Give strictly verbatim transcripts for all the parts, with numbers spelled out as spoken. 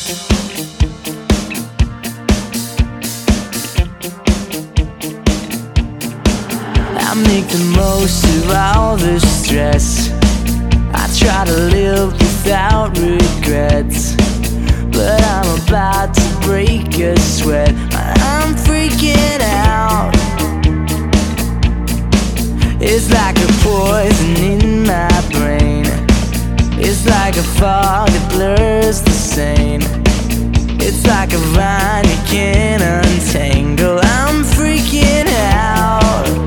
I make the most of all the stress. I try to live without regrets, but I'm about to break a sweat. I'm freaking out. It's like a poison in my brain. It's like a fog that blurs the same. It's like a vine you can't untangle. I'm freaking out.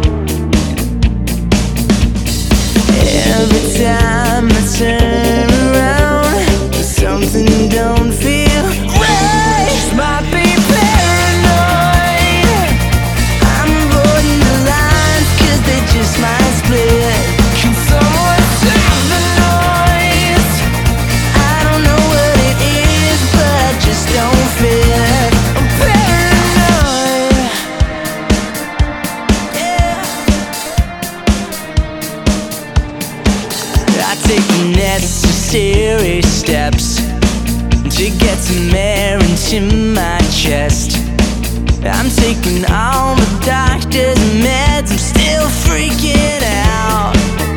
Every time I turn around, something don't feel right. Might be paranoid. I'm avoiding the lines 'cause they just might split. Can someone stop the noise? I don't know what it is, but I just don't fit. I'm paranoid. Yeah. I take the necessary steps to get some air into my chest. I'm taking all the doctor's meds, I'm still freaking out.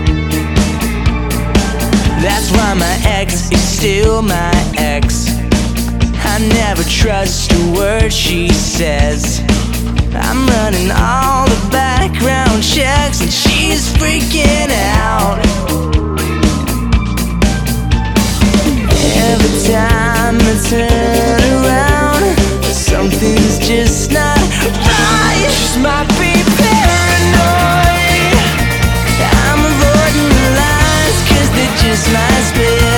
That's why my ex is still my ex. I never trust a word she says. I'm running all the background checks and she's freaking out. Every time I turn around, something's just not right. Just might be paranoid. I'm avoiding the lines 'cause they just might split.